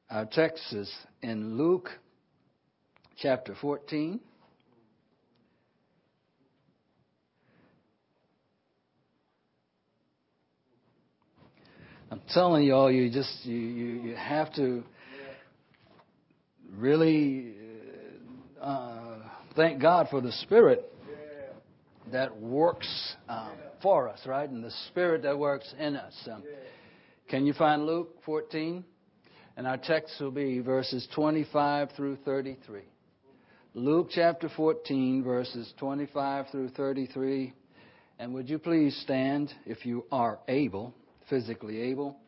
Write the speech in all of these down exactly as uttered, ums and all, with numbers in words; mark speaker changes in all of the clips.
Speaker 1: Our text is in Luke chapter fourteen. I'm telling you all, you just you, you, you have to really uh, thank God for the Spirit that works um, for us, right? And the Spirit that works in us. Um, can you find Luke fourteen? And our text will be verses twenty-five through thirty-three. Luke chapter fourteen, verses twenty-five through thirty-three. And would you please stand if you are able, physically able.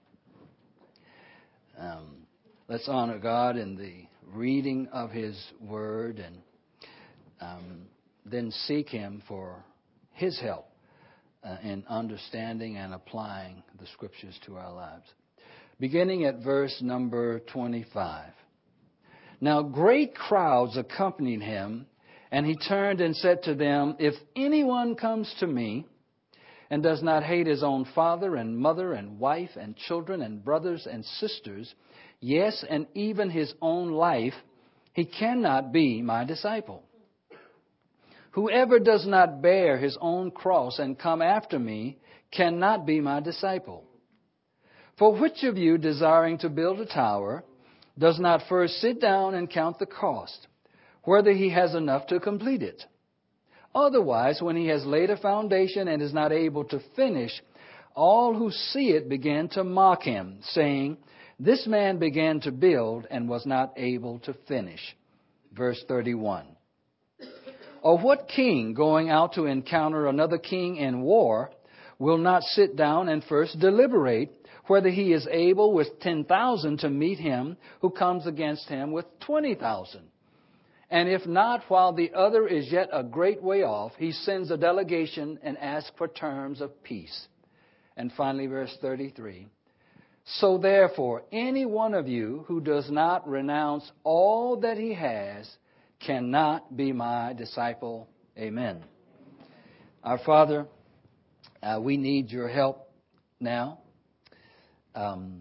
Speaker 1: Um, let's honor God in the reading of His Word and um, then seek Him for His help uh, in understanding and applying the Scriptures to our lives. Beginning at verse number twenty-five. Now great crowds accompanied him, and he turned and said to them, if anyone comes to me and does not hate his own father and mother and wife and children and brothers and sisters, yes, and even his own life, he cannot be my disciple. Whoever does not bear his own cross and come after me cannot be my disciple. For which of you, desiring to build a tower, does not first sit down and count the cost, whether he has enough to complete it? Otherwise, when he has laid a foundation and is not able to finish, all who see it begin to mock him, saying, this man began to build and was not able to finish. Verse thirty-one. Or what king, going out to encounter another king in war, will not sit down and first deliberate whether he is able with ten thousand to meet him who comes against him with twenty thousand? And if not, while the other is yet a great way off, he sends a delegation and asks for terms of peace. And finally, verse thirty-three. So therefore, any one of you who does not renounce all that he has cannot be my disciple. Amen. Our Father, uh, we need your help now. Um,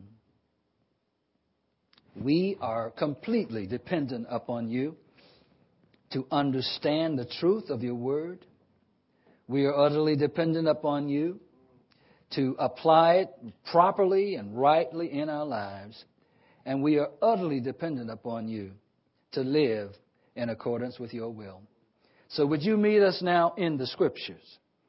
Speaker 1: we are completely dependent upon you to understand the truth of your word. We are utterly dependent upon you to apply it properly and rightly in our lives. And we are utterly dependent upon you to live in accordance with your will. So would you meet us now in the Scriptures?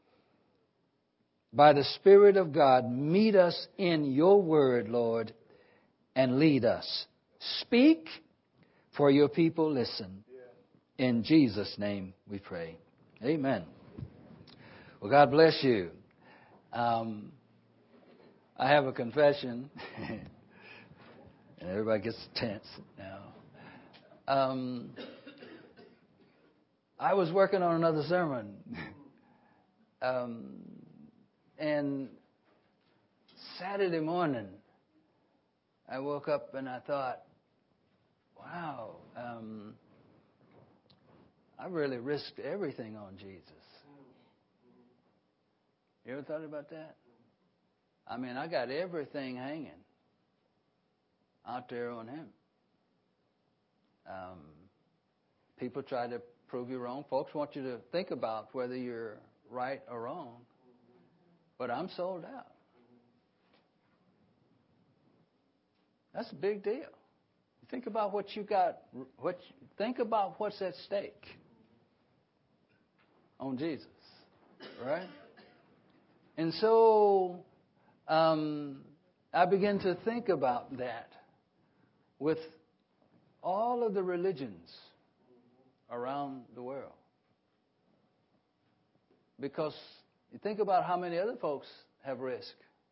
Speaker 1: By the Spirit of God, meet us in your word, Lord, and lead us. Speak, for your people listen. In Jesus' name we pray. Amen. Well, God bless you. Um, I have a confession. And everybody gets tense now. Um, I was working on another sermon. um, and Saturday morning, I woke up and I thought, wow, um, I really risked everything on Jesus. You ever thought about that? I mean, I got everything hanging out there on him. Um, people try to prove you wrong. Folks want you to think about whether you're right or wrong. But I'm sold out. That's a big deal. Think about what you got. What think about what's at stake on Jesus, right? And so um, I began to think about that with all of the religions around the world. Because you think about how many other folks have risked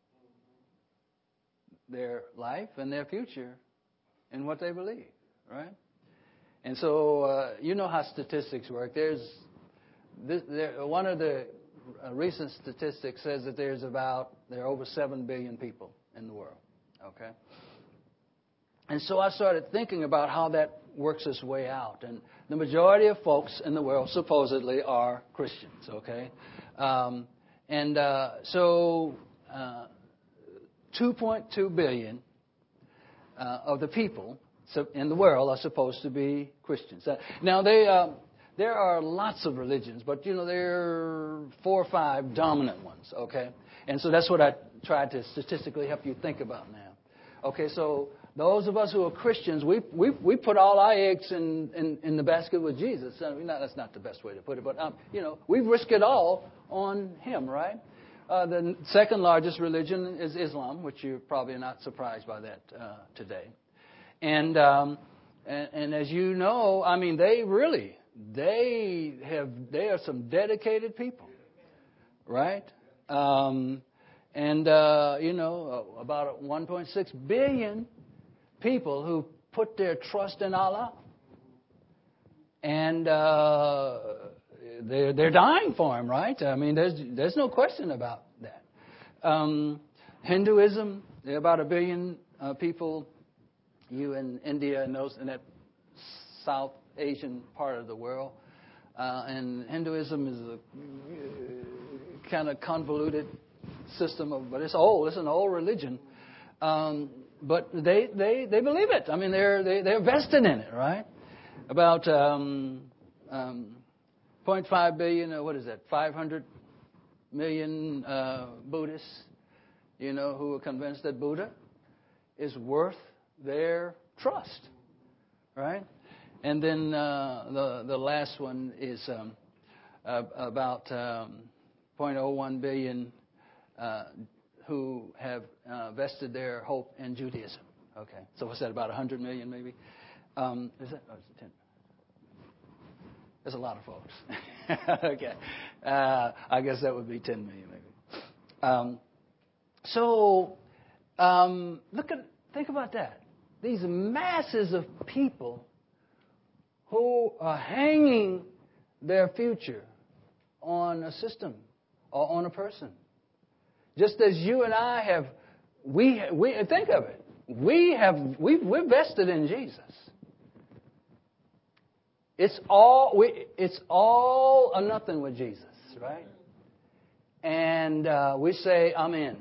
Speaker 1: their life and their future in what they believe, right? And so uh, you know how statistics work. There's this, there, one of the uh, recent statistics says that there's about there are over seven billion people in the world. Okay. And so I started thinking about how that works its way out. And the majority of folks in the world supposedly are Christians. Okay. Um, and uh, so uh, two point two billion uh, of the people in the world are supposed to be Christians. Uh, now, they, uh, there are lots of religions, but, you know, there are four or five dominant ones, okay? And so that's what I tried to statistically help you think about now. Okay, so those of us who are Christians, we we we put all our eggs in, in, in the basket with Jesus. I mean, not, that's not the best way to put it, but, um, you know, we risk it all on Him, right? Uh, the second largest religion is Islam, which you're probably not surprised by that uh, today. And, um, and and as you know, I mean, they really, they have, they are some dedicated people, right? Um, and, uh, you know, about one point six billion people who put their trust in Allah. And uh, they're, they're dying for Him, right? I mean, there's, there's no question about that. Um, Hinduism, there are about a billion uh, people. You in India and those in that South Asian part of the world. Uh, and Hinduism is a uh, kind of convoluted system, of, but it's old. It's an old religion. Um, but they, they, they believe it. I mean, they're they, they're vested in it, right? About um, um, zero point five billion, or what is that? five hundred million uh, Buddhists, you know, who are convinced that Buddha is worth their trust, right? And then uh, the the last one is um, uh, about um, zero point zero one billion uh, who have uh, vested their hope in Judaism. Okay, so what's that? About one hundred million, maybe? Um, is that? Oh, is it ten? There's a lot of folks. Okay, uh, I guess that would be ten million, maybe. Um, so um, look at think about that. These masses of people who are hanging their future on a system or on a person. Just as you and I have, we we think of it. We have we we're vested in Jesus. It's all we, it's all or nothing with Jesus, right? And uh, we say, "I'm in."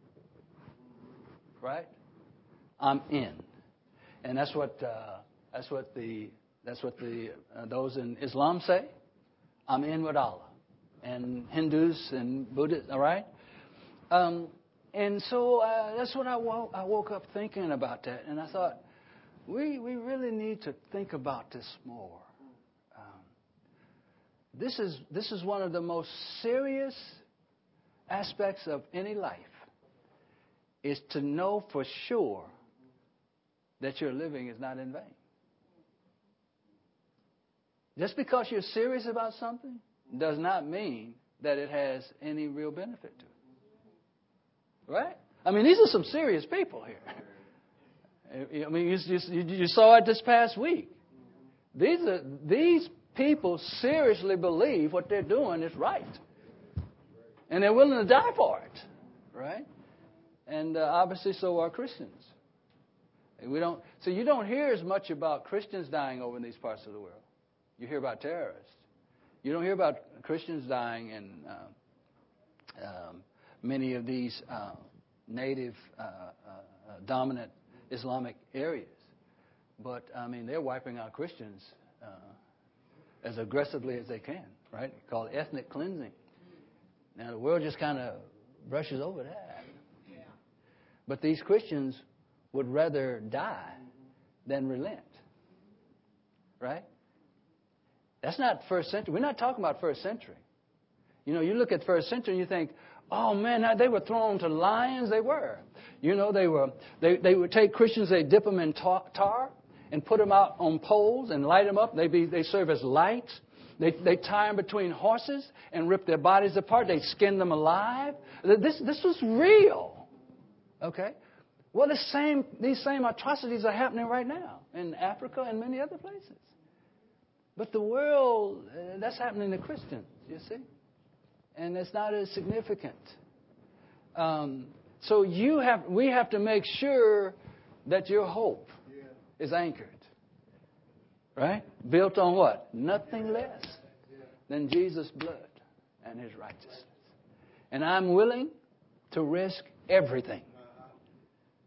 Speaker 1: Right? I'm in. And that's what uh, that's what the that's what the uh, those in Islam say. I'm in with Allah, and Hindus and Buddhists. All right. Um, and so uh, that's what I woke, I woke up thinking about that, and I thought we we really need to think about this more. Um, this is this is one of the most serious aspects of any life. Is to know for sure that your living is not in vain. Just because you're serious about something does not mean that it has any real benefit to it. Right? I mean, these are some serious people here. I mean, you, you, you saw it this past week. These are these people seriously believe what they're doing is right. And they're willing to die for it. Right? And uh, obviously so are Christians. We don't, so you don't hear as much about Christians dying over in these parts of the world. You hear about terrorists. You don't hear about Christians dying in uh, um, many of these uh, native uh, uh, dominant Islamic areas. But, I mean, they're wiping out Christians uh, as aggressively as they can, right? Called ethnic cleansing. Now, the world just kind of brushes over that. Yeah. But these Christians would rather die than relent. Right? That's not first century. We're not talking about first century. You know, you look at first century and you think, oh, man, they were thrown to lions. They were. You know, they were. They, they would take Christians, they dip them in tar, tar and put them out on poles and light them up. They be they serve as lights. They they tie them between horses and rip their bodies apart. They skin them alive. This this was real. Okay? Well, the same, these same atrocities are happening right now in Africa and many other places. But the world, uh, that's happening to Christians, you see. And it's not as significant. Um, so you have, we have to make sure that your hope is anchored. Right? Built on what? Nothing less than Jesus' blood and His righteousness. And I'm willing to risk everything.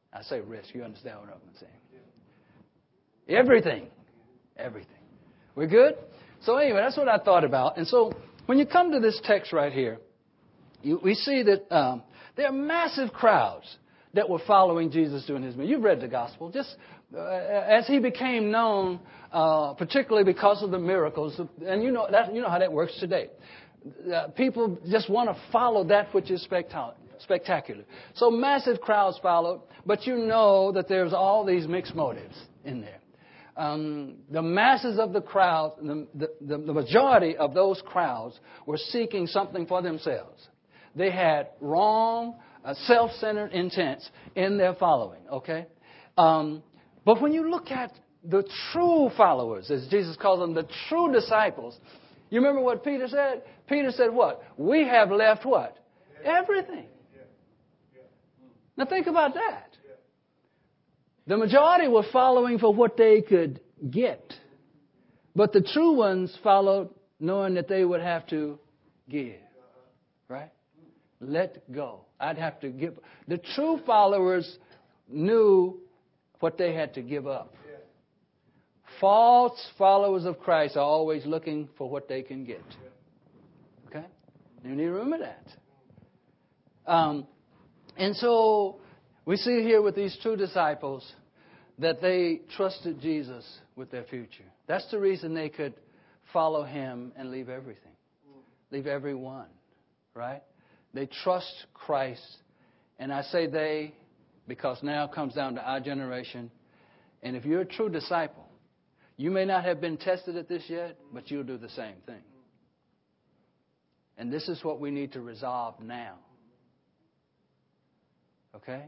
Speaker 1: I say risk. You understand what I'm saying? Everything. Everything. We're good? So anyway, that's what I thought about. And so when you come to this text right here, you, we see that um, there are massive crowds that were following Jesus during his ministry. You've read the gospel. Just uh, as he became known, uh, particularly because of the miracles, and you know that you know how that works today. Uh, people just want to follow that which is spectacular. Spectacular. So massive crowds followed, but you know that there's all these mixed motives in there. Um, the masses of the crowd, the, the, the majority of those crowds were seeking something for themselves. They had wrong, uh, self-centered intents in their following, okay? Um, but when you look at the true followers, as Jesus calls them, the true disciples, you remember what Peter said? Peter said what? We have left what? Everything. Now think about that. The majority were following for what they could get. But the true ones followed knowing that they would have to give. Right? Let go. I'd have to give. The true followers knew what they had to give up. False followers of Christ are always looking for what they can get. Okay? You need to remember that. Um, and so we see here with these true disciples that they trusted Jesus with their future. That's the reason they could follow him and leave everything. Leave everyone. Right? They trust Christ. And I say they because now it comes down to our generation. And if you're a true disciple, you may not have been tested at this yet, but you'll do the same thing. And this is what we need to resolve now. Okay?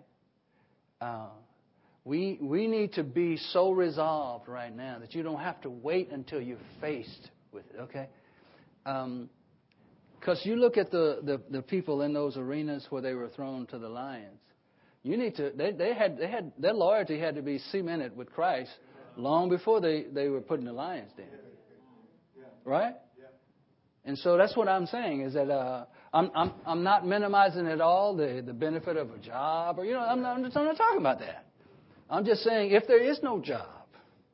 Speaker 1: Uh, we we need to be so resolved right now that you don't have to wait until you're faced with it. Okay? Um, because you look at the, the, the people in those arenas where they were thrown to the lions. You need to. They, they had they had their loyalty had to be cemented with Christ long before they, they were put in the lion's den. Right? And so that's what I'm saying is that uh, I'm I'm I'm not minimizing at all the, the benefit of a job or you know I'm not, I'm, just, I'm not talking about that. I'm just saying if there is no job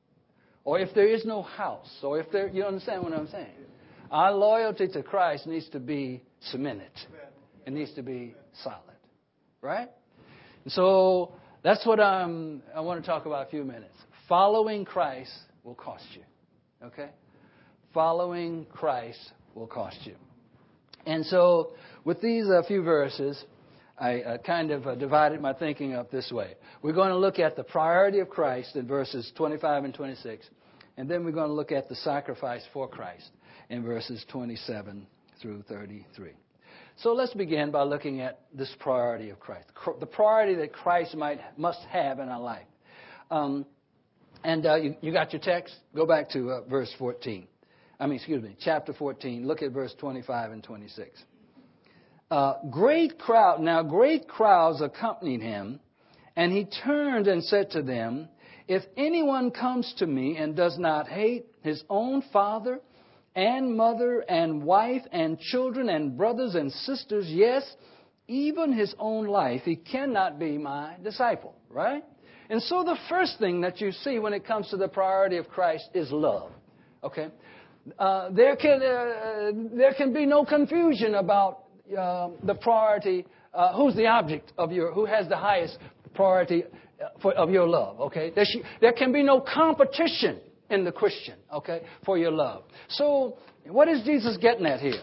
Speaker 1: or if there is no house or if there you understand what I'm saying. Our loyalty to Christ needs to be cemented. It needs to be solid. Right? And so that's what I'm, I want to talk about a few minutes. Following Christ will cost you. Okay? Following Christ will cost you. And so with these uh, few verses, I uh, kind of uh, divided my thinking up this way. We're going to look at the priority of Christ in verses twenty-five and twenty-six. And then we're going to look at the sacrifice for Christ in verses twenty-seven through thirty-three. So let's begin by looking at this priority of Christ, the priority that Christ might must have in our life. Um, and uh, you, you got your text? Go back to uh, verse fourteen. I mean, excuse me, chapter fourteen. Look at verse twenty-five and twenty-six. Uh, great crowd. Now, great crowds accompanied him, and he turned and said to them, "If anyone comes to me and does not hate his own father and mother and wife and children and brothers and sisters, yes, even his own life, he cannot be my disciple." Right? And so the first thing that you see when it comes to the priority of Christ is love. Okay? Uh, there can uh, there can be no confusion about uh, the priority. Uh, who's the object of your? Who has the highest priority for, of your love? Okay? There, sh- there can be no competition in the Christian, okay, for your love. So, what is Jesus getting at here?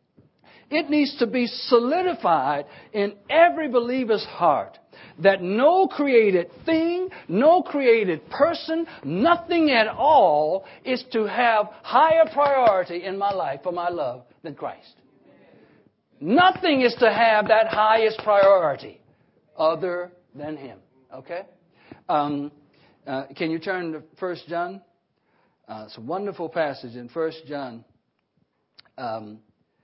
Speaker 1: It needs to be solidified in every believer's heart that no created thing, no created person, nothing at all is to have higher priority in my life for my love than Christ. Nothing is to have that highest priority other than Him, okay? Um, uh, can you turn to First John? Uh, it's a wonderful passage in First John. Um,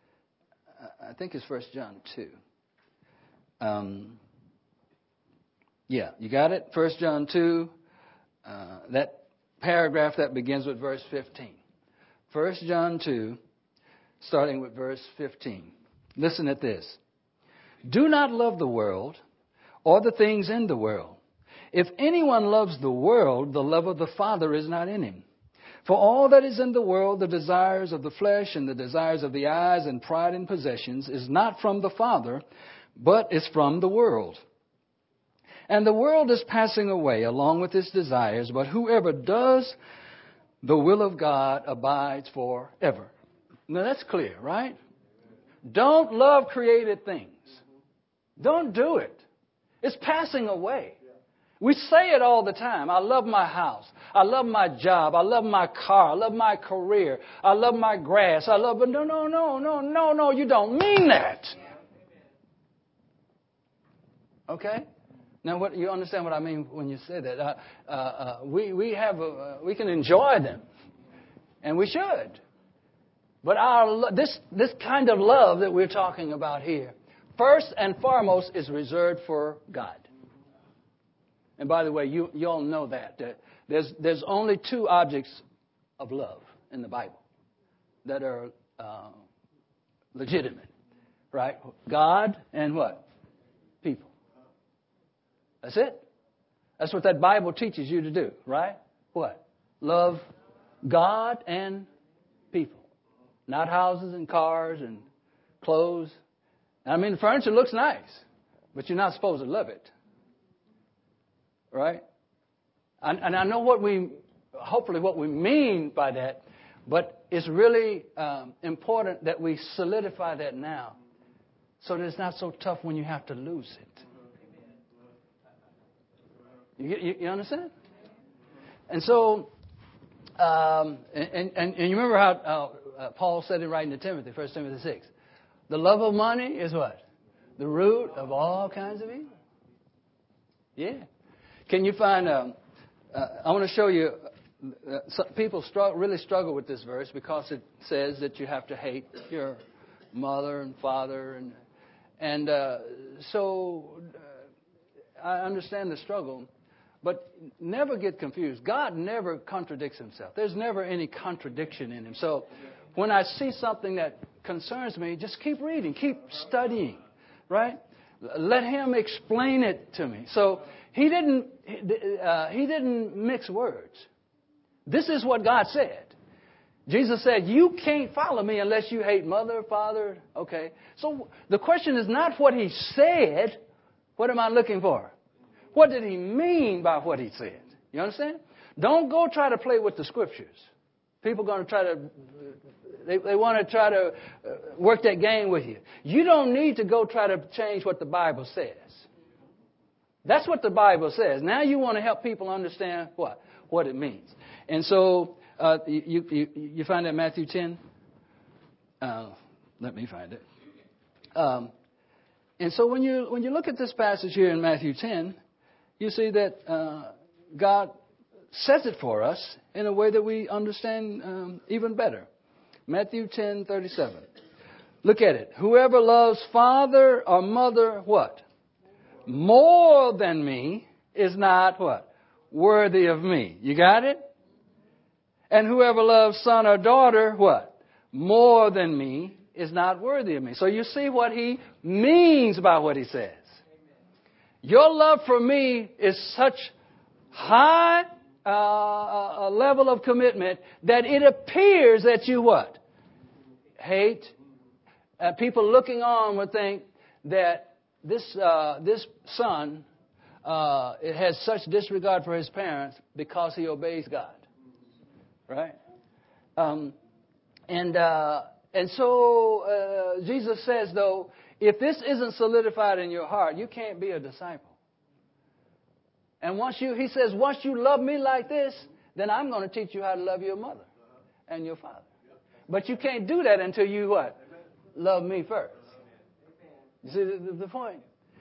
Speaker 1: I think it's First John two. Um, yeah, you got it? First John two, uh, that paragraph that begins with verse fifteen. First John two, starting with verse fifteen. Listen at this. "Do not love the world or the things in the world. If anyone loves the world, the love of the Father is not in him. For all that is in the world, the desires of the flesh and the desires of the eyes and pride in possessions, is not from the Father, but is from the world. And the world is passing away along with its desires, but whoever does the will of God abides forever. Now that's clear, right? Don't love created things. Don't do it. It's passing away. We say it all the time. I love my house. I love my job. I love my car. I love my career. I love my grass. I love... No, no, no, no, no, no. You don't mean that. Okay? Now, what you understand what I mean when you say that? Uh, uh, uh, we we have a, uh, we can enjoy them, and we should. But our this this kind of love that we're talking about here, first and foremost, is reserved for God. And by the way, you you all know that uh, there's there's only two objects of love in the Bible that are uh, legitimate, right? God and what? People. That's it. That's what that Bible teaches you to do, right? What? Love God and people. Not houses and cars and clothes. I mean, the furniture looks nice, but you're not supposed to love it. Right? And, and I know what we, hopefully what we mean by that, but it's really um, important that we solidify that now so that it's not so tough when you have to lose it. You, you, you understand? And so, um, and, and, and you remember how uh, uh, Paul said it right in Timothy, First Timothy six. The love of money is what? The root of all kinds of evil. Yeah. Can you find, um, uh, I want to show you, uh, some people struggle, really struggle with this verse because it says that you have to hate your mother and father. And, and uh, so uh, I understand the struggle. But never get confused. God never contradicts himself. There's never any contradiction in him. So when I see something that concerns me, just keep reading, keep studying, right? Let him explain it to me. So he didn't, uh, he didn't mix words. This is what God said. Jesus said, you can't follow me unless you hate mother, father. Okay. So the question is not what he said. What am I looking for? What did he mean by what he said? You understand? Don't go try to play with the scriptures. People are going to try to, they, they want to try to work that game with you. You don't need to go try to change what the Bible says. That's what the Bible says. Now you want to help people understand what? What it means. And so uh, you, you, you find that Matthew ten? Uh, let me find it. Um, and so when you when you look at this passage here in Matthew ten, you see that uh, God says it for us in a way that we understand um, even better. Matthew ten thirty-seven. Look at it. Whoever loves father or mother, what? More than me is not what? Worthy of me. You got it? And whoever loves son or daughter, what? More than me is not worthy of me. So you see what he means by what he says. Your love for me is such high uh, a level of commitment that it appears that you what? Hate. Uh, people looking on would think that this uh, this son uh, it has such disregard for his parents because he obeys God, right? Um, and uh, and so uh, Jesus says, though, if this isn't solidified in your heart, you can't be a disciple. And once you, he says, once you love me like this, then I'm going to teach you how to love your mother and your father. But you can't do that until you what? Love me first. You see the, the point?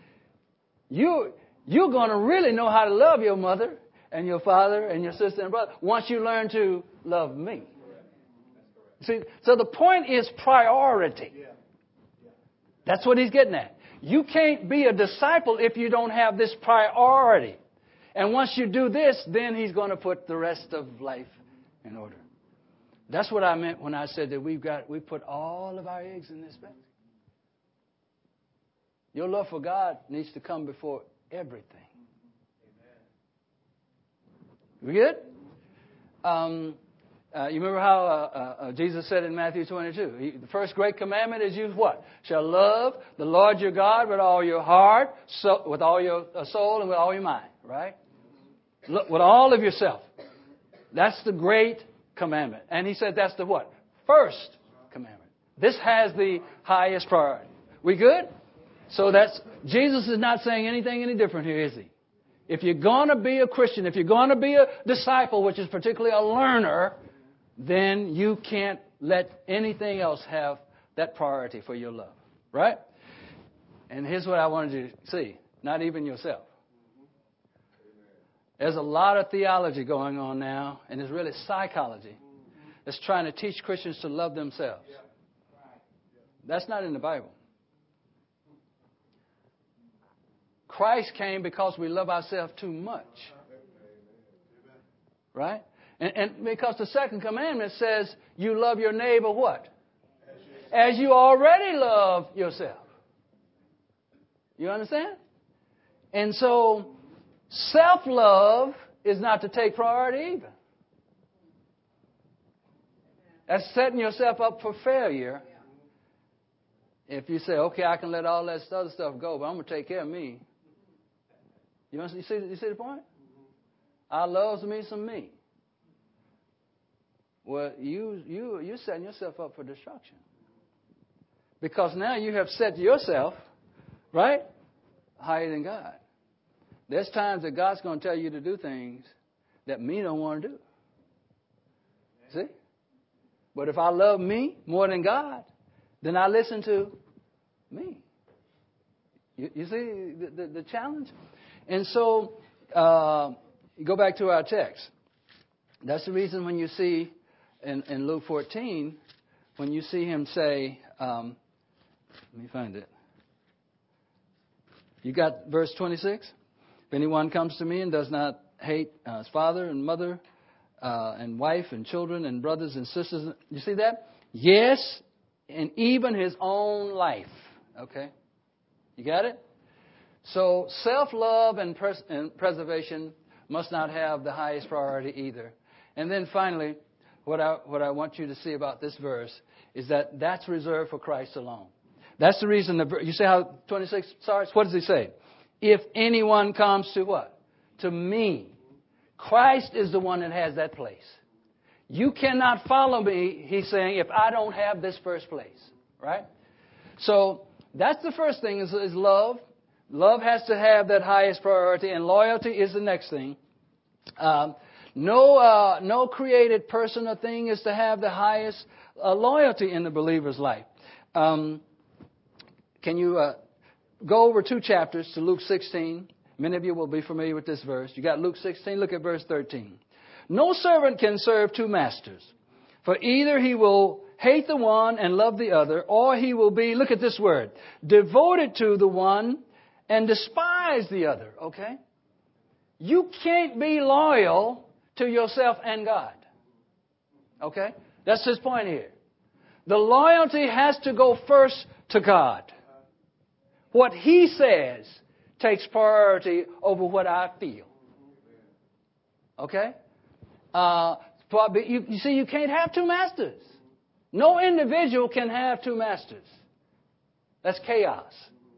Speaker 1: You, you're going to really know how to love your mother and your father and your sister and brother once you learn to love me. See, so the point is priority. That's what he's getting at. You can't be a disciple if you don't have this priority. And once you do this, then he's going to put the rest of life in order. That's what I meant when I said that we've got, we put all of our eggs in this basket. Your love for God needs to come before everything. We good? Um, uh, you remember how uh, uh, Jesus said in Matthew twenty-two, he, the first great commandment is you what? Shall love the Lord your God with all your heart, so, with all your uh, soul, and with all your mind, right? Look, with all of yourself. That's the great commandment. And he said that's the what? First commandment. This has the highest priority. We good? So that's, Jesus is not saying anything any different here, is he? If you're going to be a Christian, if you're going to be a disciple, which is particularly a learner, then you can't let anything else have that priority for your love. Right? And here's what I wanted you to see. Not even yourself. There's a lot of theology going on now, and it's really psychology that's trying to teach Christians to love themselves. That's not in the Bible. Christ came because we love ourselves too much. Right? And, and because the second commandment says you love your neighbor what? As you already love yourself. You understand? And so self-love is not to take priority either. That's setting yourself up for failure. If you say, okay, I can let all that other stuff go, but I'm going to take care of me. You, you, see, you see the point? I loves me some me. Well, you, you, you're setting yourself up for destruction. Because now you have set yourself, right, higher than God. There's times that God's going to tell you to do things that me don't want to do. See? But if I love me more than God, then I listen to me. You, you see the, the, the challenge? And so, uh, go back to our text. That's the reason when you see in, in Luke fourteen, when you see him say, um, let me find it. You got verse twenty-six? If anyone comes to me and does not hate uh, his father and mother uh, and wife and children and brothers and sisters, you see that? Yes, and even his own life. Okay? You got it? So self-love and, pres- and preservation must not have the highest priority either. And then finally, what I, what I want you to see about this verse is that that's reserved for Christ alone. That's the reason. The, you see how twenty-six starts? What does he say? If anyone comes to what? To me. Christ is the one that has that place. You cannot follow me, he's saying, if I don't have this first place. Right? So that's the first thing is, is love. Love has to have that highest priority, and loyalty is the next thing. Um, no, uh, no created person or thing is to have the highest uh, loyalty in the believer's life. Um, can you uh, go over two chapters to Luke sixteen? Many of you will be familiar with this verse. You got Luke sixteen. Look at verse thirteen. No servant can serve two masters, for either he will hate the one and love the other, or he will be, look at this word, devoted to the one and despise the other, okay? You can't be loyal to yourself and God, okay? That's his point here. The loyalty has to go first to God. What he says takes priority over what I feel, okay? Uh, you, you see, you can't have two masters. No individual can have two masters. That's chaos.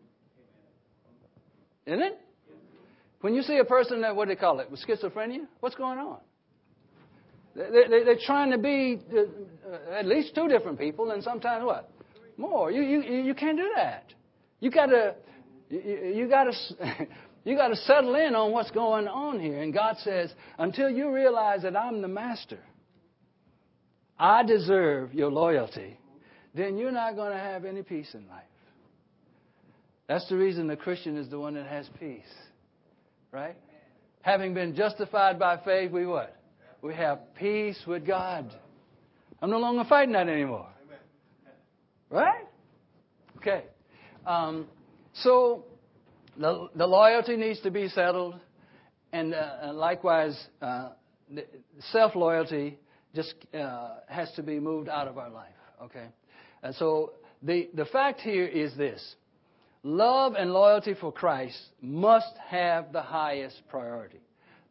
Speaker 1: Isn't it? When you see a person that, what do they call it, with schizophrenia, what's going on? They, they, they're trying to be uh, at least two different people, and sometimes what? More. You you you can't do that. You gotta you, you gotta you gotta settle in on what's going on here. And God says, until you realize that I'm the master, I deserve your loyalty, then you're not going to have any peace in life. That's the reason the Christian is the one that has peace. Right? Having been justified by faith, we what? We have peace with God. I'm no longer fighting that anymore. Right? Okay. Um, so the, the loyalty needs to be settled. And, uh, and likewise, uh, self-loyalty just uh, has to be moved out of our life. Okay? And so the, the fact here is this. Love and loyalty for Christ must have the highest priority.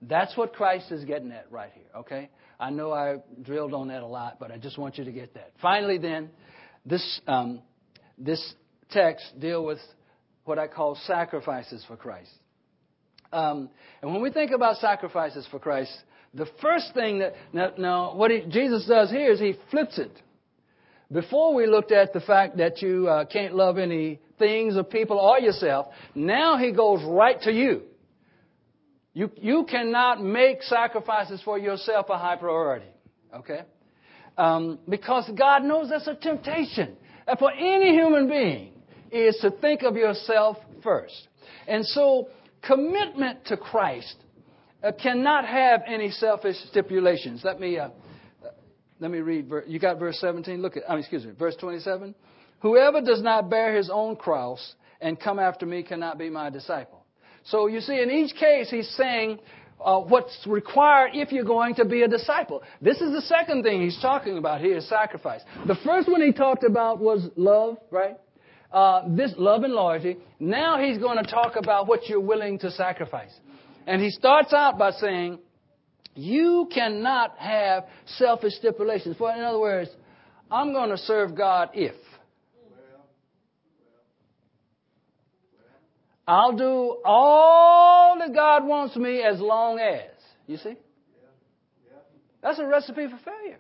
Speaker 1: That's what Christ is getting at right here, okay? I know I drilled on that a lot, but I just want you to get that. Finally, then, this um, this text deal with what I call sacrifices for Christ. Um, and when we think about sacrifices for Christ, the first thing that, now, now what he, Jesus does here is he flips it. Before we looked at the fact that you uh, can't love any things or people or yourself, now he goes right to you. You, you cannot make sacrifices for yourself a high priority, okay? Um, because God knows that's a temptation. And for any human being is to think of yourself first. And so commitment to Christ uh, cannot have any selfish stipulations. Let me uh, let me read. You got verse seventeen? Look at, I mean, excuse me, verse twenty-seven. Whoever does not bear his own cross and come after me cannot be my disciple. So you see, in each case, he's saying uh, what's required if you're going to be a disciple. This is the second thing he's talking about here is sacrifice. The first one he talked about was love, right? Uh, this love and loyalty. Now he's going to talk about what you're willing to sacrifice. And he starts out by saying, you cannot have selfish stipulations. For in other words, I'm going to serve God if. I'll do all that God wants me as long as. You see? That's a recipe for failure.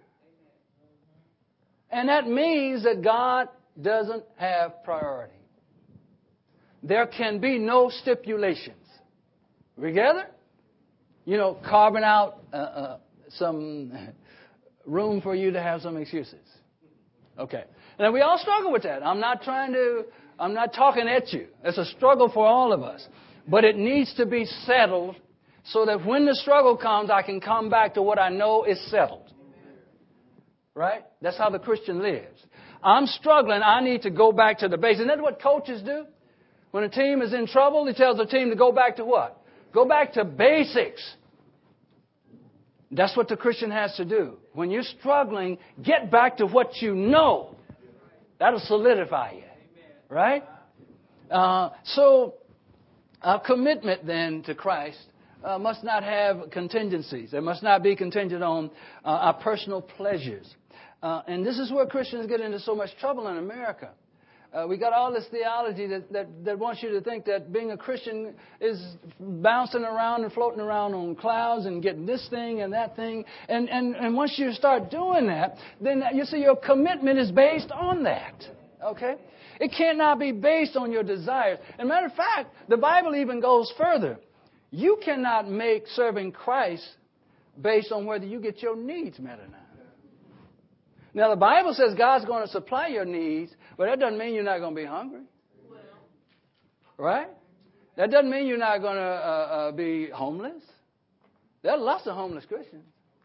Speaker 1: And that means that God doesn't have priority. There can be no stipulations. We together? You know, carving out uh, uh, some room for you to have some excuses. Okay. Now, we all struggle with that. I'm not trying to... I'm not talking at you. It's a struggle for all of us. But it needs to be settled so that when the struggle comes, I can come back to what I know is settled. Right? That's how the Christian lives. I'm struggling. I need to go back to the base. Isn't that what coaches do? When a team is in trouble, he tells the team to go back to what? Go back to basics. That's what the Christian has to do. When you're struggling, get back to what you know. That'll solidify you. Right? Uh, so, our commitment then to Christ uh, must not have contingencies. It must not be contingent on uh, our personal pleasures. Uh, and this is where Christians get into so much trouble in America. Uh, we got all this theology that, that, that wants you to think that being a Christian is bouncing around and floating around on clouds and getting this thing and that thing. And, and, and once you start doing that, then you see your commitment is based on that. Okay? It cannot be based on your desires. As a matter of fact, the Bible even goes further. You cannot make serving Christ based on whether you get your needs met or not. Now, the Bible says God's going to supply your needs, but that doesn't mean you're not going to be hungry. Right? That doesn't mean you're not going to uh, uh, be homeless. There are lots of homeless Christians.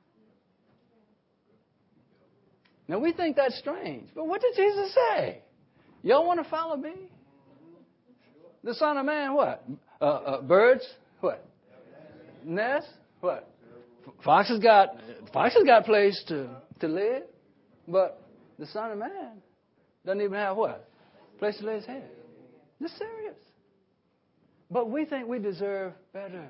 Speaker 1: Now, we think that's strange. But what did Jesus say? Y'all want to follow me? The Son of Man, what? Uh, uh, birds, what? Nests, what? Foxes got foxes got place to, to live, but the Son of Man doesn't even have what? Place to lay his head. This is serious. But we think we deserve better.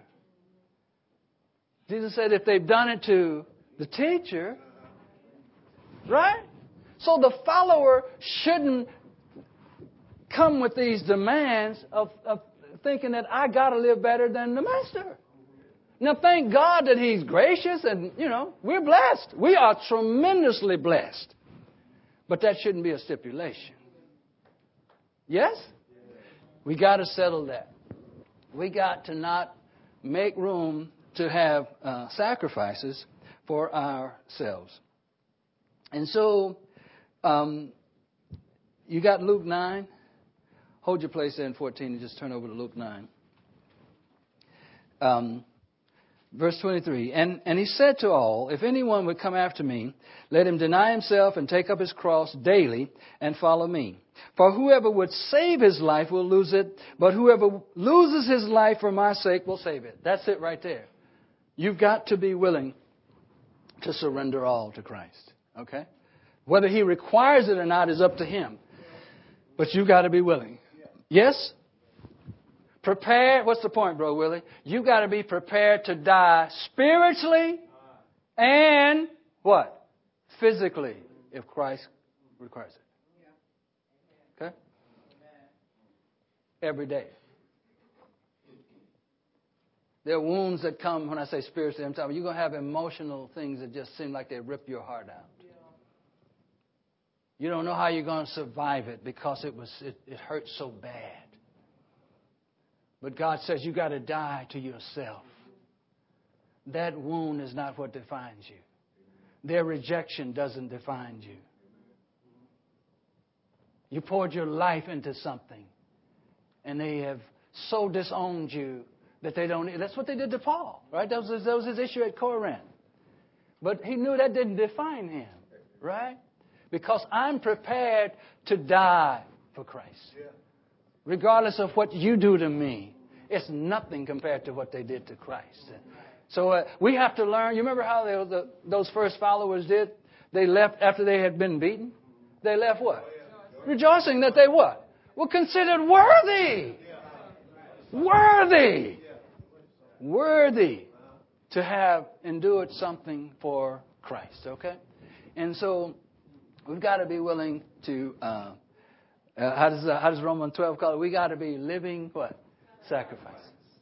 Speaker 1: Jesus said if they've done it to the teacher, right? So the follower shouldn't come with these demands of, of thinking that I got to live better than the master. Now, thank God that he's gracious and, you know, we're blessed. We are tremendously blessed. But that shouldn't be a stipulation. Yes? We got to settle that. We got to not make room to have uh, sacrifices for ourselves. And so, um, you got Luke nine. Hold your place there in fourteen and just turn over to Luke nine. Um, verse twenty-three. And, and he said to all, if anyone would come after me, let him deny himself and take up his cross daily and follow me. For whoever would save his life will lose it, but whoever loses his life for my sake will save it. That's it right there. You've got to be willing to surrender all to Christ. Okay? Whether he requires it or not is up to him. But you've got to be willing. Yes? Prepared. What's the point, Bro Willie? You got to be prepared to die spiritually and what? Physically, if Christ requires it. Okay? Every day. There are wounds that come when I say spiritually. I'm talking, you're going to have emotional things that just seem like they rip your heart out. You don't know how you're going to survive it because it was it, it hurts so bad. But God says you got to die to yourself. That wound is not what defines you. Their rejection doesn't define you. You poured your life into something, and they have so disowned you that they don't. That's what they did to Paul, right? That was, that was his issue at Corinth. But he knew that didn't define him, right? Because I'm prepared to die for Christ. Regardless of what you do to me, it's nothing compared to what they did to Christ. So uh, we have to learn. You remember how they, the, those first followers did? They left after they had been beaten. They left what? Rejoicing that they what? Were considered worthy. Worthy. Worthy to have endured something for Christ. Okay? And so we've got to be willing to, uh, uh, how does uh, how does Romans twelve call it? We got to be living what? Sacrifices.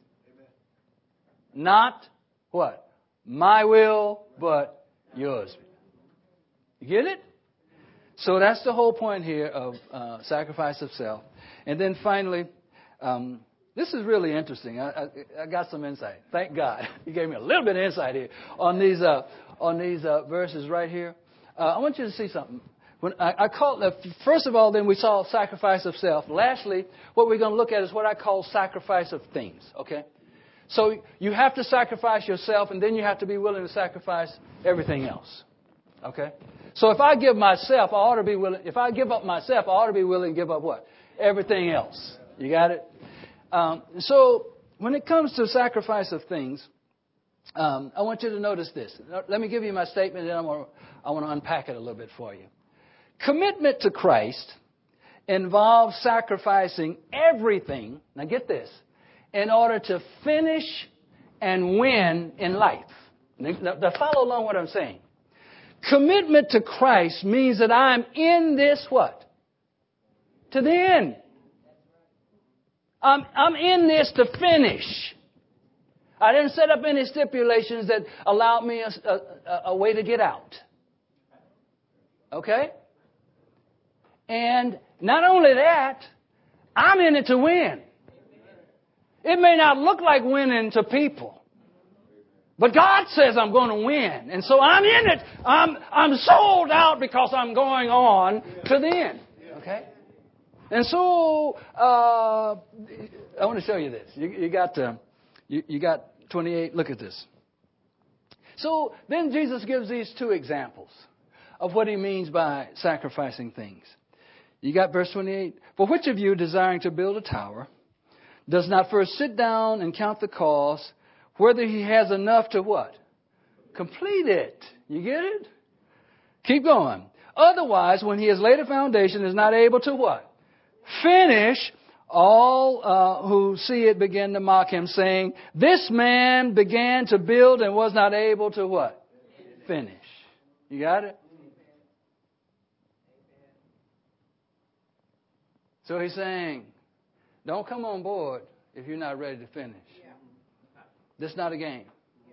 Speaker 1: Not what? My will, but yours. You get it? So that's the whole point here of uh, sacrifice of self. And then finally, um, this is really interesting. I, I, I got some insight. Thank God. He gave me a little bit of insight here on these uh, on these uh, verses right here. Uh, I want you to see something. When I, I call uh, first of all, then we saw sacrifice of self. Lastly, what we're going to look at is what I call sacrifice of things. Okay, so you have to sacrifice yourself, and then you have to be willing to sacrifice everything else. Okay, so if I give myself, I ought to be willing. If I give up myself, I ought to be willing to give up what? Everything else. You got it? Um, so when it comes to sacrifice of things, um, I want you to notice this. Let me give you my statement, and then I want to, I want to unpack it a little bit for you. Commitment to Christ involves sacrificing everything, now get this, in order to finish and win in life. Now, now follow along what I'm saying. Commitment to Christ means that I'm in this what? To the end. I'm, I'm in this to finish. I didn't set up any stipulations that allowed me a, a, a way to get out. Okay? And not only that, I'm in it to win. It may not look like winning to people, but God says I'm going to win. And so I'm in it. I'm, I'm sold out because I'm going on to the end. Okay? And so, uh, I want to show you this. You, you got, uh, you, you got twenty-eight. Look at this. So then Jesus gives these two examples of what he means by sacrificing things. You got verse twenty-eight. For which of you, desiring to build a tower, does not first sit down and count the cost, whether he has enough to what? Complete it. You get it? Keep going. Otherwise, when he has laid a foundation, is not able to what? Finish. All uh, who see it begin to mock him, saying, this man began to build and was not able to what? Finish. You got it? So he's saying, don't come on board if you're not ready to finish. This is not a game.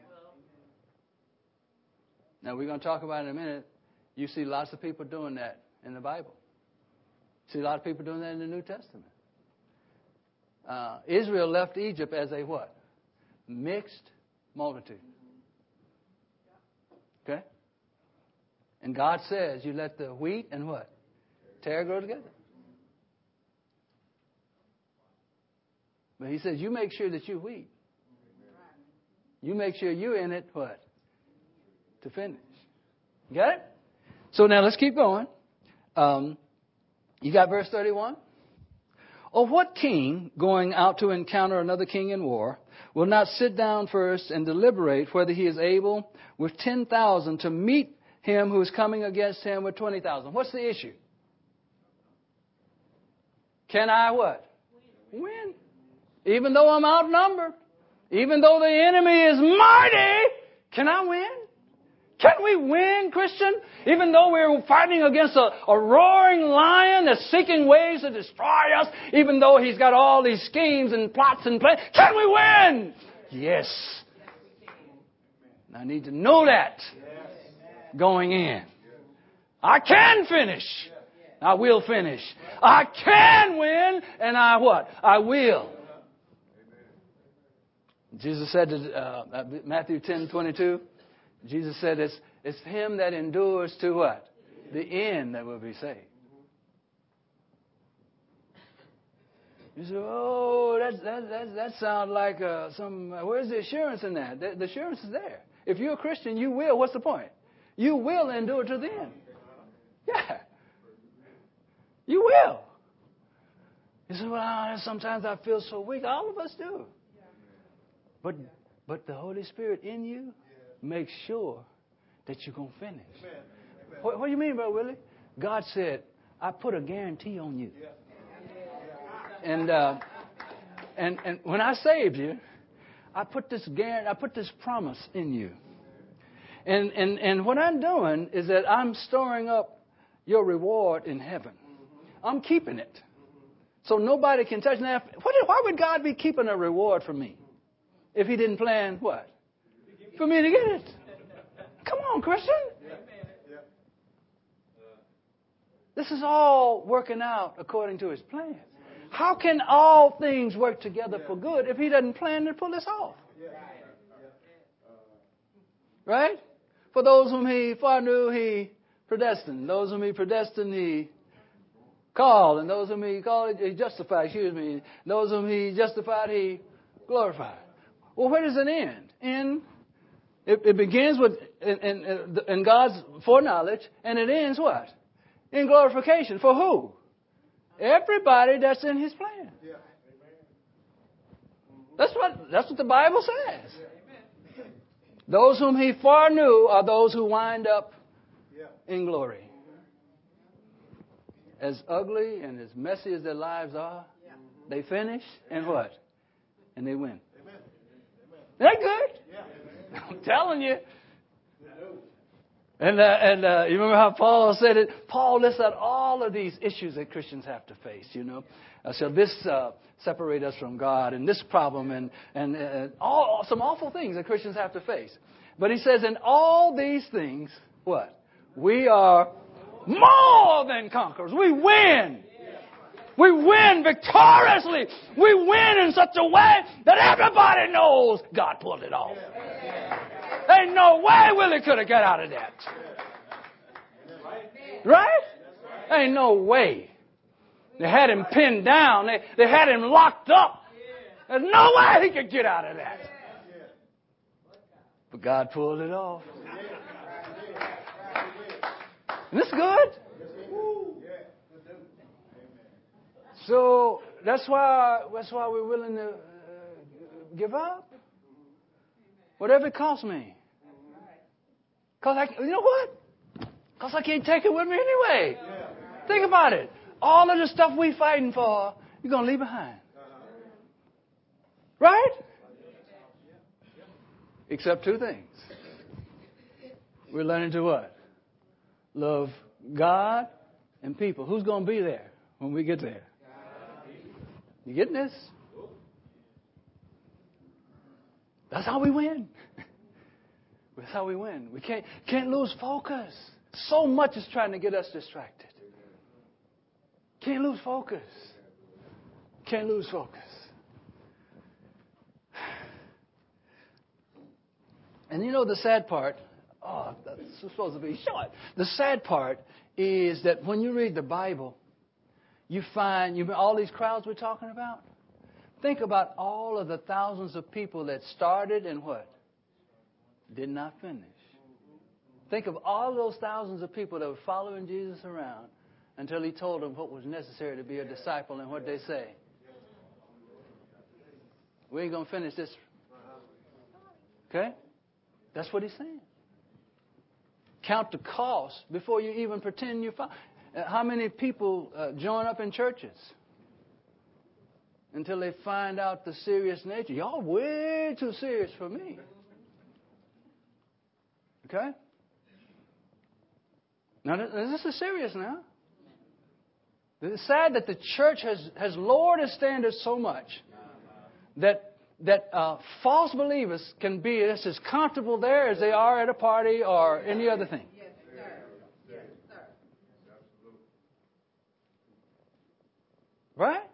Speaker 1: Now, we're going to talk about it in a minute. You see lots of people doing that in the Bible. See a lot of people doing that in the New Testament. Uh, Israel left Egypt as a what? Mixed multitude. Okay? And God says you let the wheat and what? Tare grow together. But he says you make sure that you wheat. You make sure you're in it what? To finish. Got it? So now let's keep going. Um, you got verse thirty-one? Or what king, going out to encounter another king in war, will not sit down first and deliberate whether he is able with ten thousand to meet him who is coming against him with twenty thousand? What's the issue? Can I what? Win. Even though I'm outnumbered, even though the enemy is mighty, can I win? Can we win, Christian? Even though we're fighting against a, a roaring lion that's seeking ways to destroy us, even though he's got all these schemes and plots and plans, can we win? Yes. I need to know that going in. I can finish. I will finish. I can win, and I what? I will. Jesus said to uh, Matthew ten twenty-two, Jesus said it's, it's him that endures to what? The end that will be saved. You say, oh, that, that, that, that sounds like uh, some, uh, where's the assurance in that? The, the assurance is there. If you're a Christian, you will. What's the point? You will endure to the end. Yeah. You will. You say, well, sometimes I feel so weak. All of us do. But but the Holy Spirit in you makes sure that you're going to finish. What, what do you mean, Brother Willie? God said, I put a guarantee on you. And uh, and and when I saved you, I put this guarantee, I put this promise in you. And and and what I'm doing is that I'm storing up your reward in heaven. I'm keeping it. So nobody can touch it. Now, what, why would God be keeping a reward for me if he didn't plan what? For me to get it. Come on, Christian. This is all working out according to his plan. How can all things work together for good if he doesn't plan to pull this off? Right? For those whom he foreknew, he predestined. Those whom he predestined, he called. And those whom he called, he justified. Excuse me. Those whom he justified, he glorified. Well, where does it end? In it, it begins with in, in, in God's foreknowledge, and it ends what? In glorification. For who? Everybody that's in his plan. That's what that's what the Bible says. Those whom he foreknew are those who wind up in glory. As ugly and as messy as their lives are, they finish and what? And they win. Isn't that good? I'm telling you. And uh, and uh, you remember how Paul said it? Paul lists out all of these issues that Christians have to face, you know. Uh, so this uh, separate us from God, and this problem, and and uh, all some awful things that Christians have to face. But he says, in all these things, what? We are more than conquerors. We win. We win victoriously. We win in such a way that everybody knows God pulled it off. Ain't no way Willie could have got out of that. Right? Ain't no way. They had him pinned down. They, they had him locked up. There's no way he could get out of that. But God pulled it off. Isn't this good? So that's why that's why we're willing to uh, give up. Whatever it costs me. Because I, you know what? Because I can't take it with me anyway. Think about it. All of the stuff we're fighting for, you're going to leave behind. Right? Except two things. We're learning to what? Love God and people. Who's going to be there when we get there? You getting this? That's how we win. That's how we win. We can't can't lose focus. So much is trying to get us distracted. Can't lose focus. Can't lose focus. And you know the sad part, oh, that's supposed to be short. The sad part is that when you read the Bible, you find you all these crowds we're talking about. Think about all of the thousands of people that started and what? Did not finish. Think of all those thousands of people that were following Jesus around until he told them what was necessary to be a disciple, and what they say. We ain't going to finish this. Okay? That's what he's saying. Count the cost before you even pretend you follow. How many people uh, join up in churches? until they find out the serious nature. Y'all way too serious for me. Okay? Now, this is serious now. It's sad that the church has, has lowered its standards so much that that uh, false believers can be just as comfortable there as they are at a party or any other thing.
Speaker 2: Yes, sir. Yes, sir.
Speaker 1: Right?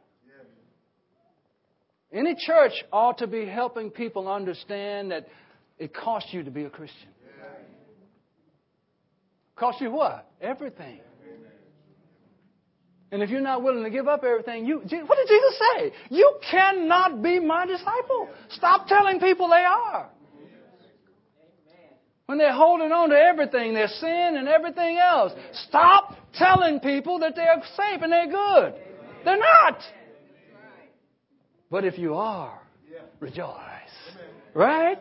Speaker 1: Any church ought to be helping people understand that it costs you to be a Christian. Costs you what? Everything. And if you're not willing to give up everything, you, what did Jesus say? You cannot be my disciple. Stop telling people they are. When they're holding on to everything, their sin and everything else. Stop telling people that they're safe and they're good. They're not. But if you are, rejoice. Right?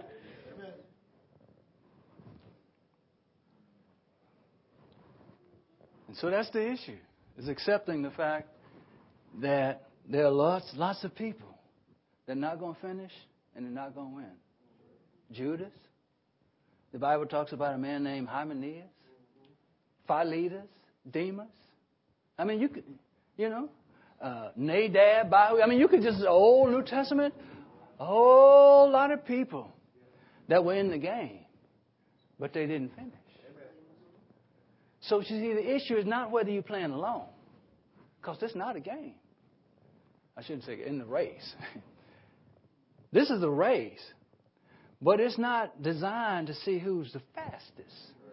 Speaker 1: And so that's the issue. Is accepting the fact that there are lots, lots of people that are not going to finish and they're not going to win. Judas. The Bible talks about a man named Hymenaeus, Philetus, Demas. I mean, you could, you know, uh, Nadab, Abihu. I mean, you could just, Old New Testament, a whole lot of people that were in the game, but they didn't finish. So, you see, the issue is not whether you're playing alone, because this is not a game. I shouldn't say in the race. This is a race, but it's not designed to see who's the fastest.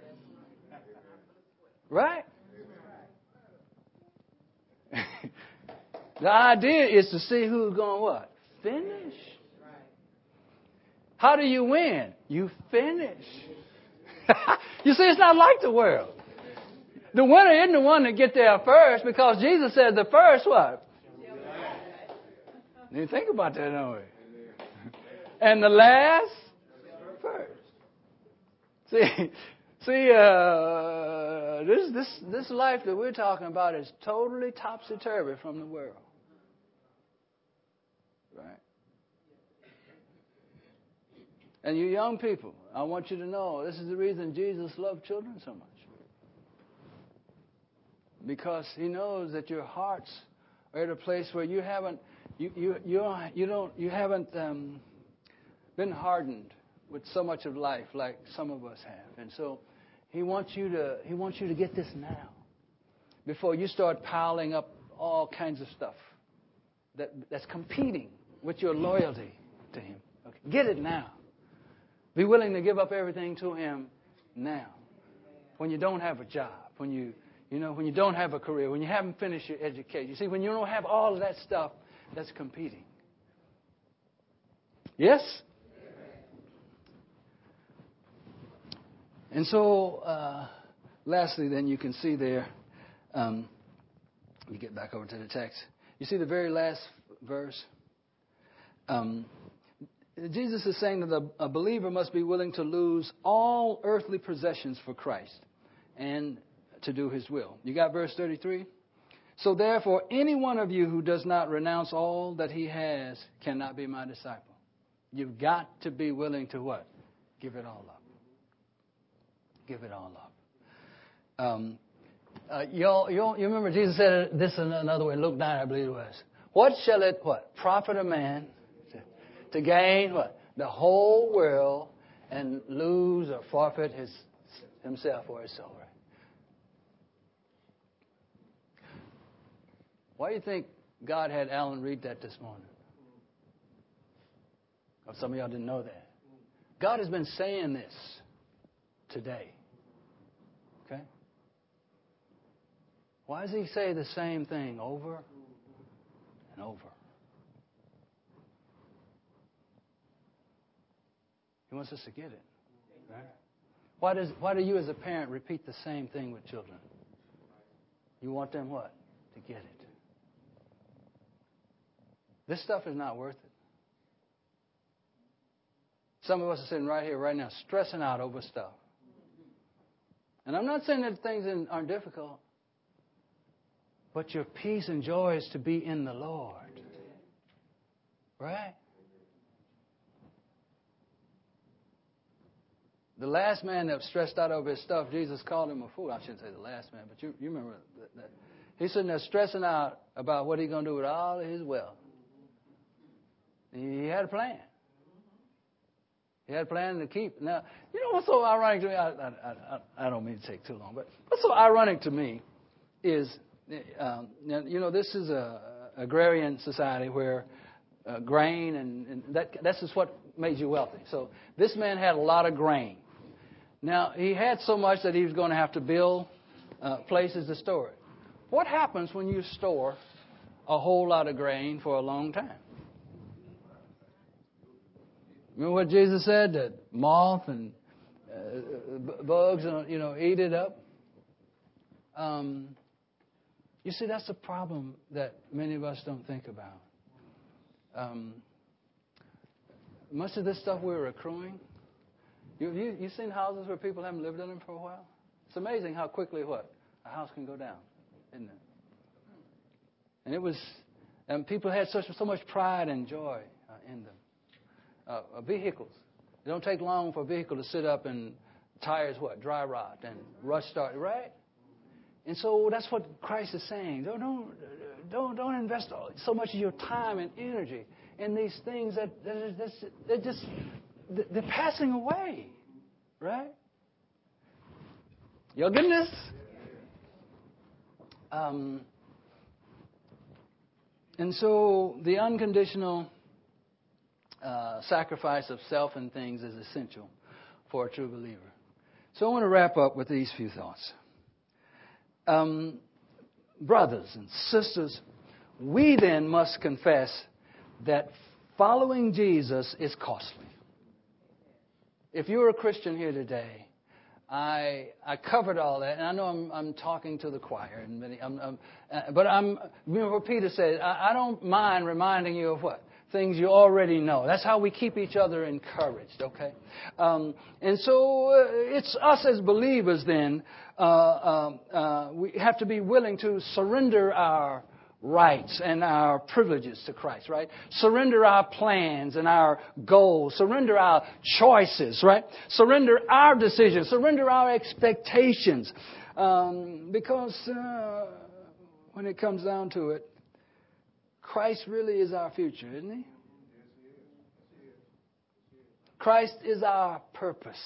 Speaker 1: Right? The idea is to see who's going to what? Finish. How do you win? You finish. You see, it's not like the world. The winner isn't the one that get there first, because Jesus said the first what? You think about that, don't we? And the last first. See, see, uh, this this this life that we're talking about is totally topsy turvy from the world, right? And you young people, I want you to know this is the reason Jesus loved children so much. Because He knows that your hearts are at a place where you haven't, you you you, you don't, you haven't um, been hardened with so much of life like some of us have, and so He wants you to He wants you to get this now, before you start piling up all kinds of stuff that that's competing with your loyalty to Him. Okay. Get it now. Be willing to give up everything to Him now. When you don't have a job, when you You know, when you don't have a career, when you haven't finished your education. You see, when you don't have all of that stuff, that's competing. Yes? And so, uh, lastly, then you can see there, um, let me get back over to the text. You see the very last verse? Um, Jesus is saying that a, a believer must be willing to lose all earthly possessions for Christ and to do His will. You got verse thirty-three? So therefore, any one of you who does not renounce all that he has cannot be my disciple. You've got to be willing to what? Give it all up. Give it all up. Um, uh, you, all, you, all, you remember Jesus said this in another way. Luke nine, I believe it was. What shall it what profit a man to, to gain what the whole world and lose or forfeit his himself or his soul? Right? Why do you think God had Alan read that this morning? Or some of y'all didn't know that. God has been saying this today. Okay? Why does He say the same thing over and over? He wants us to get it. Right? Why does why do you as a parent repeat the same thing with children? You want them what? To get it. This stuff is not worth it. Some of us are sitting right here, right now, stressing out over stuff. And I'm not saying that things aren't difficult, but your peace and joy is to be in the Lord. Right? The last man that was stressed out over his stuff, Jesus called him a fool. I shouldn't say the last man, but you, you remember that, that. He's sitting there stressing out about what he's going to do with all of his wealth. He had a plan. He had a plan to keep. Now, you know what's so ironic to me? I, I, I, I don't mean to take too long, but what's so ironic to me is, um, you know, this is a agrarian society where uh, grain and, and that that's just what made you wealthy. So this man had a lot of grain. Now, he had so much that he was going to have to build uh, places to store it. What happens when you store a whole lot of grain for a long time? Remember what Jesus said? That moth and uh, bugs, you know, eat it up. Um, you see, that's the problem that many of us don't think about. Um, much of this stuff we're accruing. You, you, you've seen houses where people haven't lived in them for a while? It's amazing how quickly what? A house can go down, isn't it? And it was, and people had such so much pride and joy uh, in them. Uh, uh, vehicles. It don't take long for a vehicle to sit up and tires what? Dry rot and rust start, right? And so that's what Christ is saying. Don't don't don't, don't invest so much of your time and energy in these things that, that that's, they're just they're passing away, right? Y'all getting this? Um, and so the unconditional uh, sacrifice of self and things is essential for a true believer. So I want to wrap up with these few thoughts. Um, brothers and sisters, we then must confess that following Jesus is costly. If you're a Christian here today, I I covered all that, and I know I'm I'm talking to the choir, and many, I'm, I'm, uh, but I'm you know what Peter said. I, I don't mind reminding you of what things you already know. That's how we keep each other encouraged. Okay, um, and so uh, it's us as believers then. Uh, um, uh, we have to be willing to surrender our rights and our privileges to Christ, right? Surrender our plans and our goals. Surrender our choices, right? Surrender our decisions. Surrender our expectations. Um, because uh, when it comes down to it, Christ really is our future, isn't He? Christ is our purpose.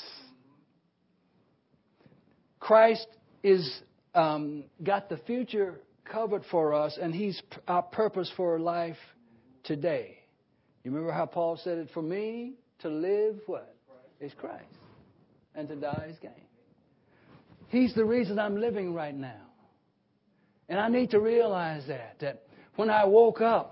Speaker 1: Christ is um, got the future covered for us, and He's our purpose for life today. You remember how Paul said it? For me to live, what? Is Christ. And to die is gain. He's the reason I'm living right now. And I need to realize that, that when I woke up,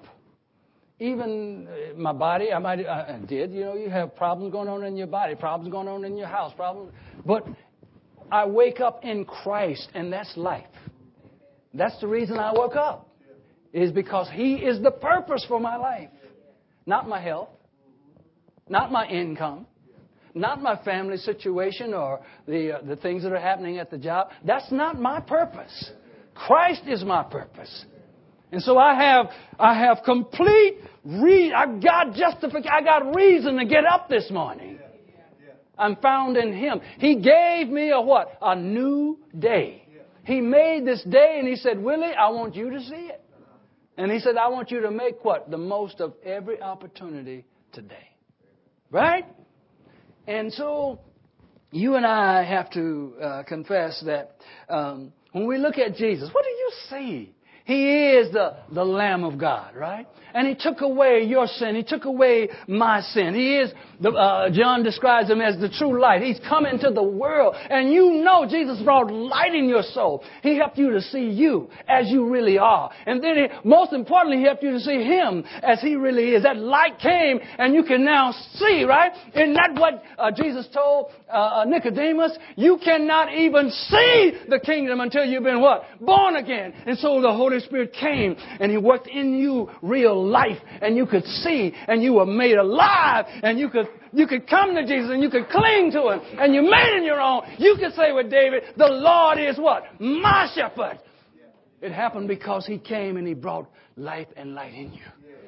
Speaker 1: even my body, I might, I did, you know, you have problems going on in your body, problems going on in your house, problems, but I wake up in Christ, and that's life. That's the reason I woke up, is because He is the purpose for my life. Not my health, not my income, not my family situation or the uh, the things that are happening at the job. That's not my purpose. Christ is my purpose. And so I have I have complete re- I've got justification. I got reason to get up this morning. I'm found in Him. He gave me a what? A new day. He made this day and He said, Willie, I want you to see it. And He said, I want you to make what? The most of every opportunity today. Right? And so you and I have to uh, confess that um, when we look at Jesus, what do you see? He is the, the Lamb of God, right? And He took away your sin. He took away my sin. He is, the, uh, John describes Him as the true light. He's come into the world. And you know Jesus brought light in your soul. He helped you to see you as you really are. And then, he, most importantly, He helped you to see Him as He really is. That light came and you can now see, right? Isn't that what uh, Jesus told uh, Nicodemus? You cannot even see the kingdom until you've been what? Born again. And so the Holy Spirit came and He worked in you real life, and you could see, and you were made alive, and you could you could come to Jesus and you could cling to Him, and you made Him your own. You could say with David, the Lord is what? My shepherd. It happened because He came and He brought life and light in you.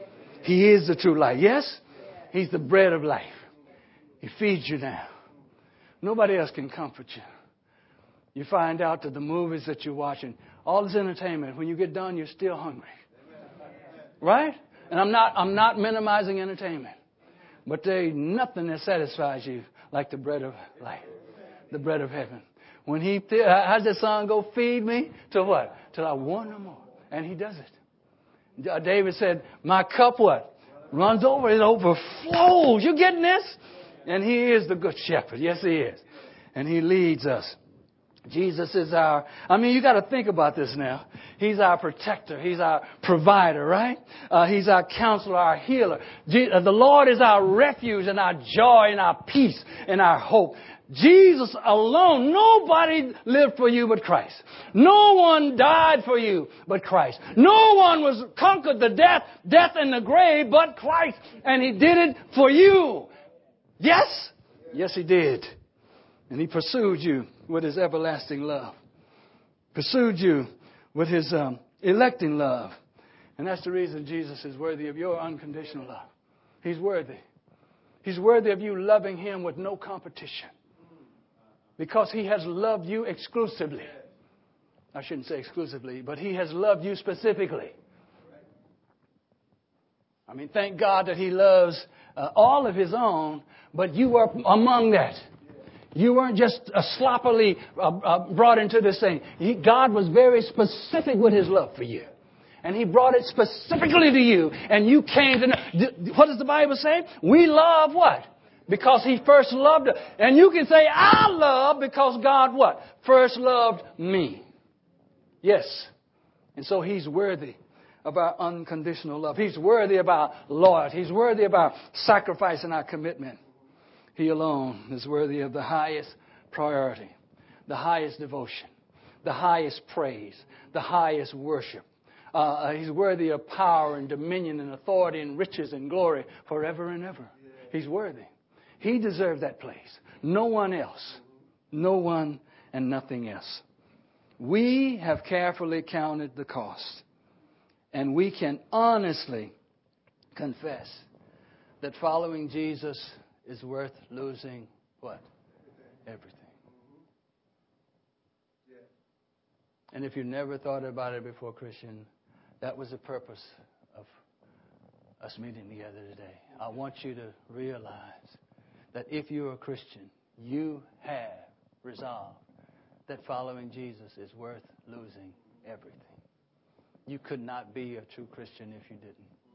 Speaker 3: He is the true light. Yes? He's the bread of life. He feeds you now. Nobody else can comfort you. You find out that the movies that you're watching, all this entertainment, when you get done, you're still hungry. Right? And I'm not, I'm not minimizing entertainment. But there ain't nothing that satisfies you like the bread of life, the bread of heaven. When he, how's that song go? Feed me to what? Till I want no more. And he does it. David said, my cup what? Runs over. It overflows. You getting this? And he is the good shepherd. Yes, he is. And he leads us. Jesus is our, I mean, you got to think about this now. He's our protector. He's our provider, right? Uh, he's our counselor, our healer. Je- uh, the Lord is our refuge and our joy and our peace and our hope. Jesus alone. Nobody lived for you but Christ. No one died for you but Christ. No one was conquered the death, death and the grave but Christ. And He did it for you. Yes? Yes, He did. And He pursued you with His everlasting love. Pursued you with His um, electing love. And that's the reason Jesus is worthy of your unconditional love. He's worthy. He's worthy of you loving Him with no competition. Because He has loved you exclusively. I shouldn't say exclusively, but He has loved you specifically. I mean, thank God that He loves uh, all of His own, but you are among that. You weren't just uh, sloppily uh, uh, brought into this thing. He, God was very specific with His love for you. And He brought it specifically to you. And you came to know. What does the Bible say? We love what? Because He first loved us. And you can say, I love because God what? First loved me. Yes. And so He's worthy of our unconditional love. He's worthy of our loyalty. He's worthy of our sacrifice and our commitment. He alone is worthy of the highest priority, the highest devotion, the highest praise, the highest worship. Uh, he's worthy of power and dominion and authority and riches and glory forever and ever. He's worthy. He deserves that place. No one else. No one and nothing else. We have carefully counted the cost. And we can honestly confess that following Jesus is worth losing what? Everything. And if you never thought about it before, Christian, that was the purpose of us meeting together today. I want you to realize that if you're a Christian, you have resolved that following Jesus is worth losing everything. You could not be a true Christian if you didn't.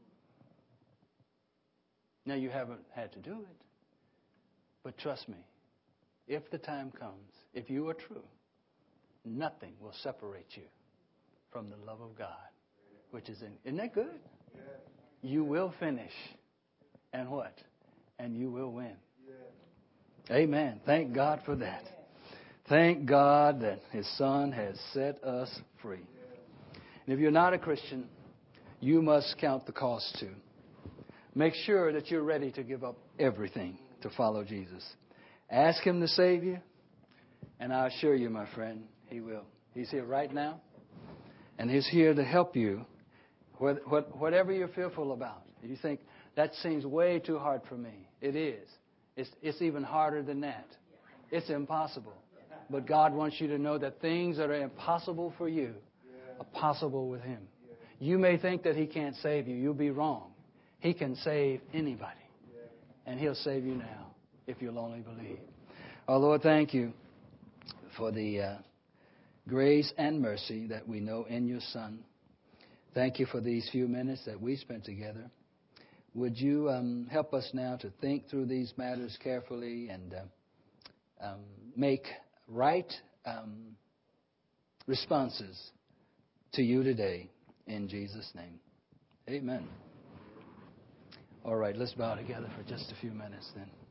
Speaker 3: Now, you haven't had to do it. But trust me, if the time comes, if you are true, nothing will separate you from the love of God, which is in. Isn't that good? Yeah. You will finish. And what? And you will win. Yeah. Amen. Thank God for that. Thank God that His Son has set us free. Yeah. And if you're not a Christian, you must count the cost too. Make sure that you're ready to give up everything to follow Jesus. Ask Him to save you, and I assure you, my friend, He will. He's here right now, and He's here to help you, whatever you're fearful about. If you think, that seems way too hard for me, it is. It's, it's even harder than that. It's impossible. But God wants you to know that things that are impossible for you are possible with Him. You may think that He can't save you. You'll be wrong. He can save anybody. And He'll save you now if you'll only believe. Oh, Lord, thank you for the uh, grace and mercy that we know in your Son. Thank you for these few minutes that we spent together. Would you um, help us now to think through these matters carefully and uh, um, make right um, responses to you today in Jesus' name. Amen. All right, let's bow together for just a few minutes then.